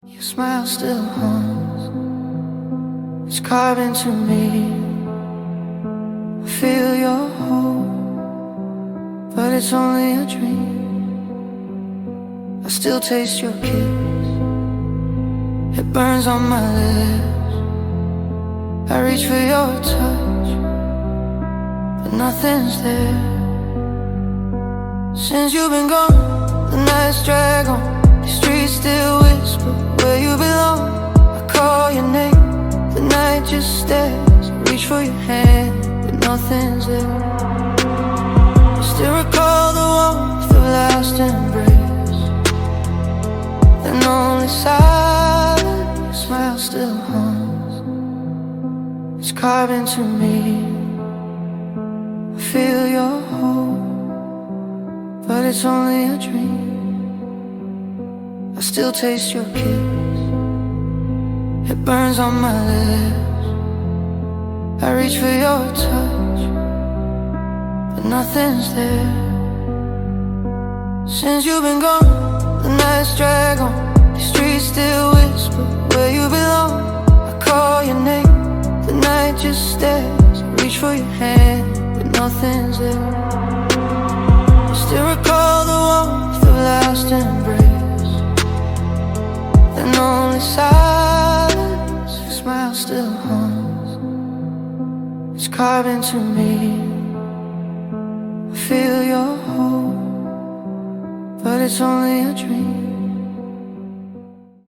Your smile still haunts, it's carved into me. I feel your hope, but it's only a dream. I still taste your kiss, it burns on my lips. I reach for your touch, but nothing's there. Since you've been gone, the nights drag on, the streets still whisper where you belong. I call your name, the night just stares. I reach for your hand, but nothing's there. I still recall the warmth of last embrace, then only silence. Your smile still haunts, it's carved into me. I feel your hope, but it's only a dream. I still taste your kiss, it burns on my lips. I reach for your touch, but nothing's there. Since you've been gone, the nights drag on, the streets still whisper where you belong. I call your name, the night just stares. I reach for your hand, but nothing's there. I still recall the warmth of last embrace, then only silence. Your smile still haunts, it's carved into me. I feel your hope, but it's only a dream.